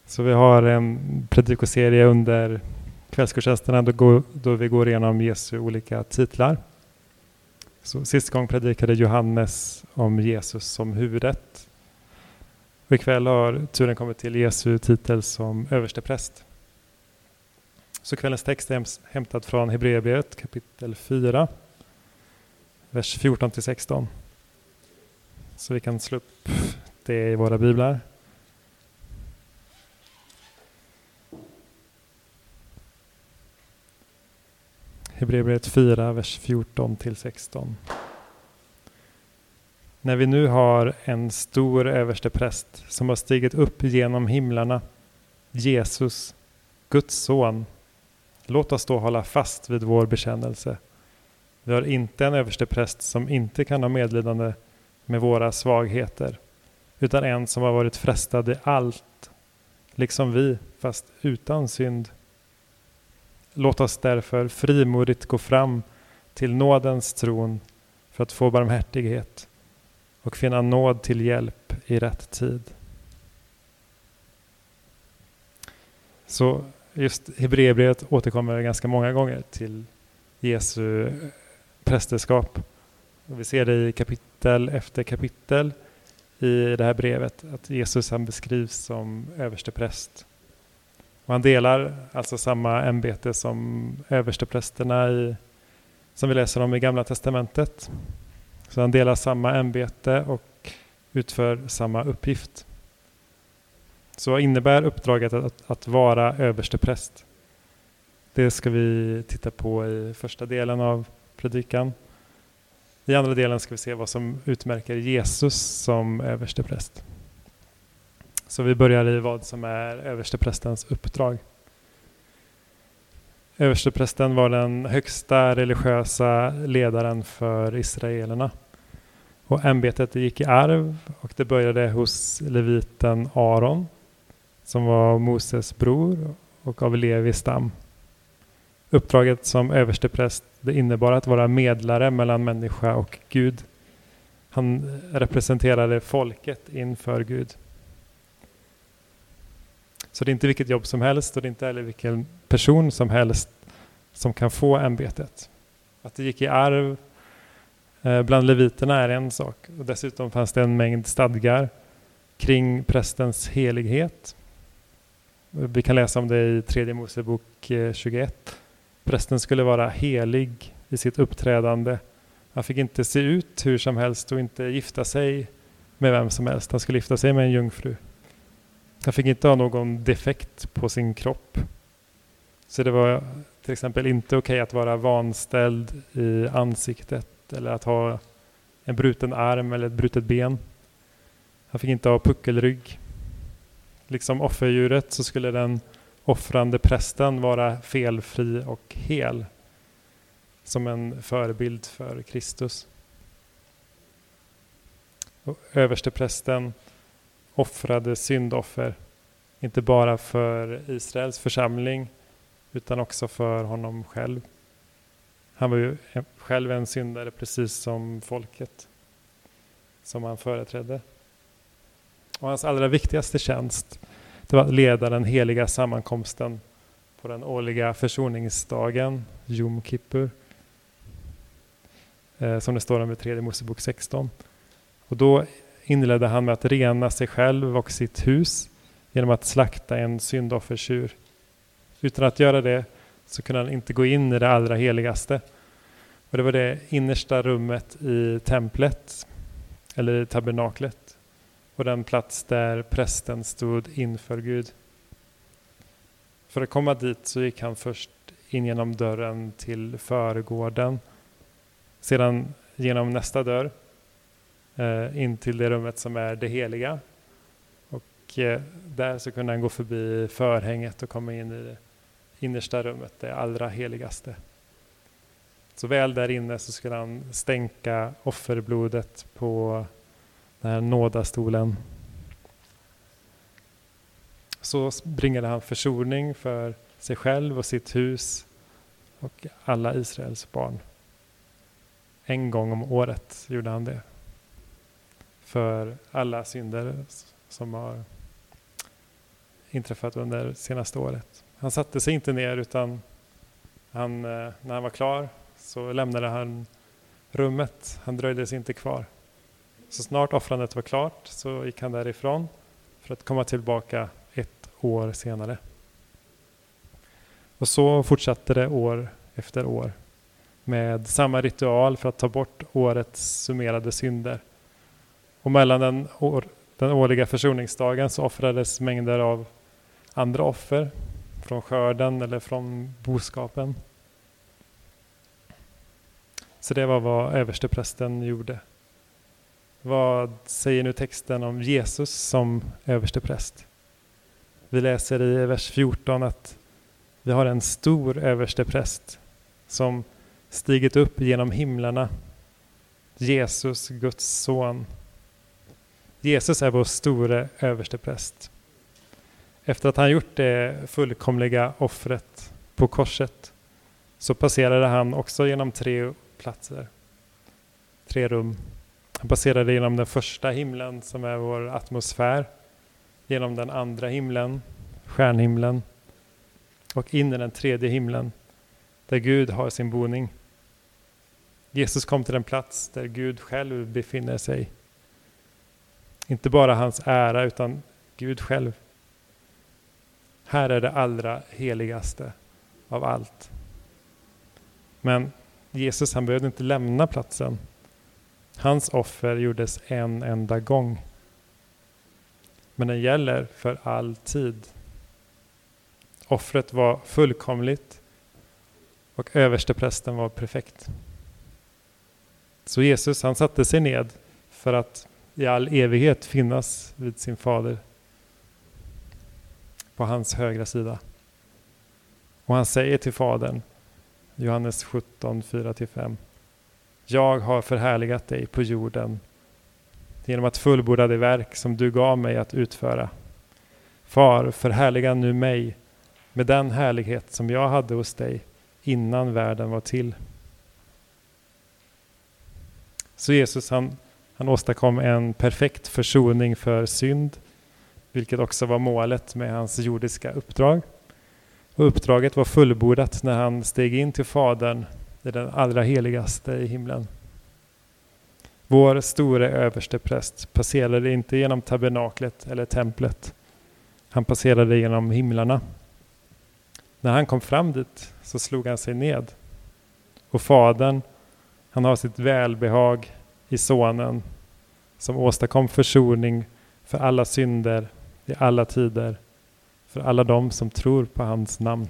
Så vi har en predikoserie under kvällsgudstjänsterna då vi går igenom Jesu olika titlar. Så sist gång predikade Johannes om Jesus som huvudet. Och ikväll har turen kommit till Jesu titel som överstepräst. Så kvällens text är hämtad från Hebreerbrevet kapitel 4, vers 14-16. Så vi kan slå upp det i våra biblar. Hebreerbrevet 4, vers 14-16. När vi nu har en stor överstepräst som har stigit upp genom himlarna, Jesus, Guds son, låt oss då hålla fast vid vår bekännelse. Vi har inte en överstepräst som inte kan ha medlidande med våra svagheter, utan en som har varit frestad i allt, liksom vi, fast utan synd. Låt oss därför frimodigt gå fram till nådens tron för att få barmhärtighet och finna nåd till hjälp i rätt tid. Så just Hebreerbrevet återkommer ganska många gånger till Jesu prästerskap. Vi ser det i kapitel efter kapitel i det här brevet att Jesus han beskrivs som överstepräst. Och han delar alltså samma ämbete som översteprästerna som vi läser om i Gamla testamentet. Så han delar samma ämbete och utför samma uppgift. Så innebär uppdraget att vara överstepräst. Det ska vi titta på i första delen av predikan. I andra delen ska vi se vad som utmärker Jesus som överstepräst. Så vi börjar i vad som är översteprästens uppdrag. Översteprästen var den högsta religiösa ledaren för israelerna. Och ämbetet gick i arv och det började hos leviten Aron som var Moses bror och av Levis stam. Uppdraget som överstepräst det innebar att vara medlare mellan människa och Gud. Han representerade folket inför Gud. Så det är inte vilket jobb som helst och det är inte heller vilken person som helst som kan få ämbetet. Att det gick i arv bland leviterna är en sak. Och dessutom fanns det en mängd stadgar kring prästens helighet. Vi kan läsa om det i 3 Mosebok 21. Prästen skulle vara helig i sitt uppträdande. Han fick inte se ut hur som helst och inte gifta sig med vem som helst. Han skulle gifta sig med en jungfru. Han fick inte ha någon defekt på sin kropp. Så det var till exempel inte okej att vara vanställd i ansiktet eller att ha en bruten arm eller ett brutet ben. Han fick inte ha puckelrygg. Liksom offerdjuret så skulle den offrande prästen vara felfri och hel som en förebild för Kristus. Och översteprästen offrade syndoffer, inte bara för Israels församling utan också för honom själv. Han var ju själv en syndare precis som folket som han företrädde. Och hans allra viktigaste tjänst det var att leda den heliga sammankomsten på den årliga försoningsdagen, Jom Kippur, som det står om i 3 Mosebok 16. Och då inledde han med att rena sig själv och sitt hus genom att slakta en syndoffertjur. Utan att göra det så kunde han inte gå in i det allra heligaste. Och det var det innersta rummet i templet eller i tabernaklet. Och den plats där prästen stod inför Gud. För att komma dit så gick han först in genom dörren till förgården. Sedan genom nästa dörr in till det rummet som är det heliga. Och där så kunde han gå förbi förhänget och komma in i det innersta rummet, det allra heligaste. Så väl där inne så skulle han stänka offerblodet på den här nådastolen. Så bringade han försoning för sig själv och sitt hus och alla Israels barn. En gång om året gjorde han det. För alla synder som har inträffat under senaste året. Han satte sig inte ner, utan när han var klar så lämnade han rummet. Han dröjde sig inte kvar. Så snart offrandet var klart så gick han därifrån för att komma tillbaka 1 år senare. Och så fortsatte det år efter år med samma ritual för att ta bort årets summerade synder. Och mellan den årliga försoningsdagen så offrades mängder av andra offer från skörden eller från boskapen. Så det var vad översteprästen gjorde. Vad säger nu texten om Jesus som överstepräst? Vi läser i vers 14 att vi har en stor överstepräst som stigit upp genom himlarna. Jesus, Guds son. Jesus är vår store överstepräst. Efter att han gjort det fullkomliga offret på korset så passerade han också genom 3 platser, 3 rum. Han passerade genom den första himlen som är vår atmosfär, genom den andra himlen, stjärnhimlen, och in i den 3:e himlen där Gud har sin boning. Jesus kom till den plats där Gud själv befinner sig. Inte bara hans ära utan Gud själv. Här är det allra heligaste av allt. Men Jesus, han behövde inte lämna platsen. Hans offer gjordes en enda gång. Men den gäller för all tid. Offret var fullkomligt och översteprästen var perfekt. Så Jesus, han satte sig ned för att i all evighet finnas vid sin fader på hans högra sida. Och han säger till fadern, Johannes 17, 4-5. Jag har förhärligat dig på jorden genom att fullborda det verk som du gav mig att utföra. Far, förhärliga nu mig med den härlighet som jag hade hos dig innan världen var till. Så Jesus, han åstadkom en perfekt försoning för synd, vilket också var målet med hans jordiska uppdrag. Och uppdraget var fullbordat när han steg in till Fadern i den allra heligaste i himlen. Vår store överstepräst passerade inte genom tabernaklet eller templet. Han passerade genom himlarna. När han kom fram dit så slog han sig ned. Och Fadern, han har sitt välbehag i sonen som åstadkom försoning för alla synder i alla tider, för alla de som tror på hans namn.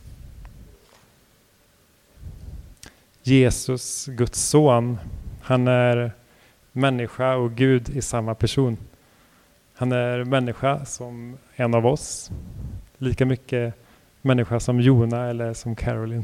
Jesus, Guds son, han är människa och Gud i samma person. Han är människa som en av oss, lika mycket människa som Jona eller som Caroline.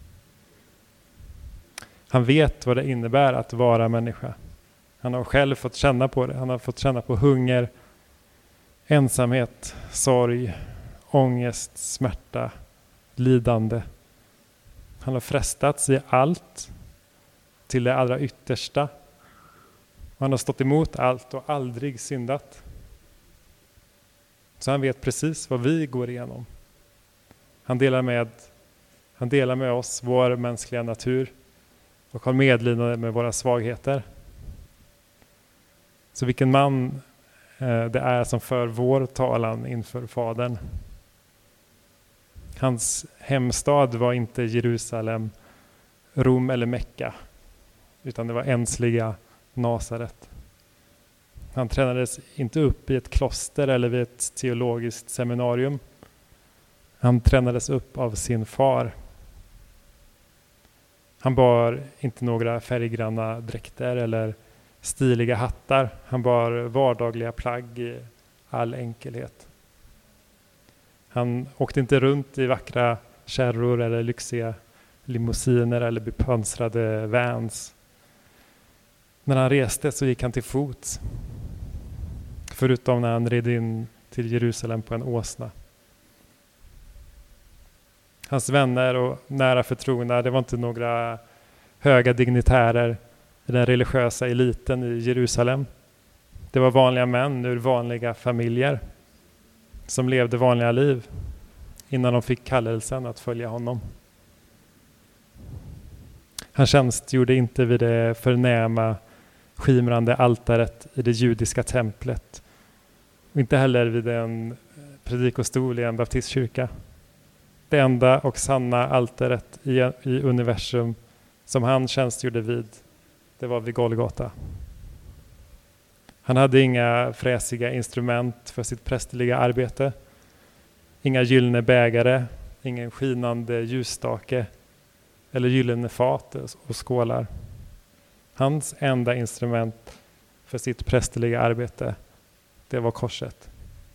Han vet vad det innebär att vara människa. Han har själv fått känna på det. Han har fått känna på hunger, ensamhet, sorg, ångest, smärta, lidande. Han har frestats i allt till det allra yttersta. Han har stått emot allt och aldrig syndat. Så han vet precis vad vi går igenom. Han delar med oss vår mänskliga natur och har medlidande med våra svagheter. Så vilken man det är som för vår talan inför Fadern. Hans hemstad var inte Jerusalem, Rom eller Mekka, utan det var ensliga Nasaret. Han tränades inte upp i ett kloster eller vid ett teologiskt seminarium. Han tränades upp av sin far. Han bar inte några färggranna dräkter eller stiliga hattar. Han bar vardagliga plagg i all enkelhet. Han åkte inte runt i vackra kärror eller lyxiga limousiner eller bepansrade vans. När han reste så gick han till fots. Förutom när han red in till Jerusalem på en åsna. Hans vänner och nära förtrogna, det var inte några höga dignitärer i den religiösa eliten i Jerusalem. Det var vanliga män ur vanliga familjer. som levde vanliga liv innan de fick kallelsen att följa honom. Han tjänstgjorde inte vid det förnäma skimrande altaret i det judiska templet. Och inte heller vid en predikostol i en baptistkyrka. Det enda och sanna altaret i universum som han tjänstgjorde vid, det var vid Golgata. Han hade inga fräsiga instrument för sitt prästerliga arbete. Inga gyllene bägare, ingen skinande ljusstake eller gyllene fat och skålar. Hans enda instrument för sitt prästerliga arbete, det var korset.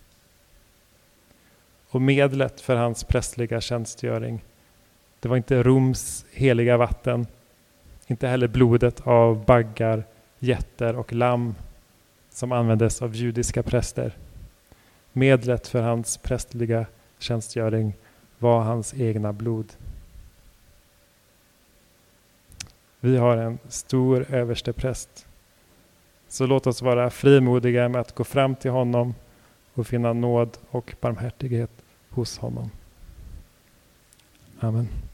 Och medlet för hans prästerliga tjänstgöring, det var inte Roms heliga vatten, inte heller blodet av baggar, getter och lamm som användes av judiska präster. Medlet för hans prästerliga tjänstgöring var hans egna blod. Vi har en stor överstepräst. Så låt oss vara frimodiga med att gå fram till honom och finna nåd och barmhärtighet hos honom. Amen.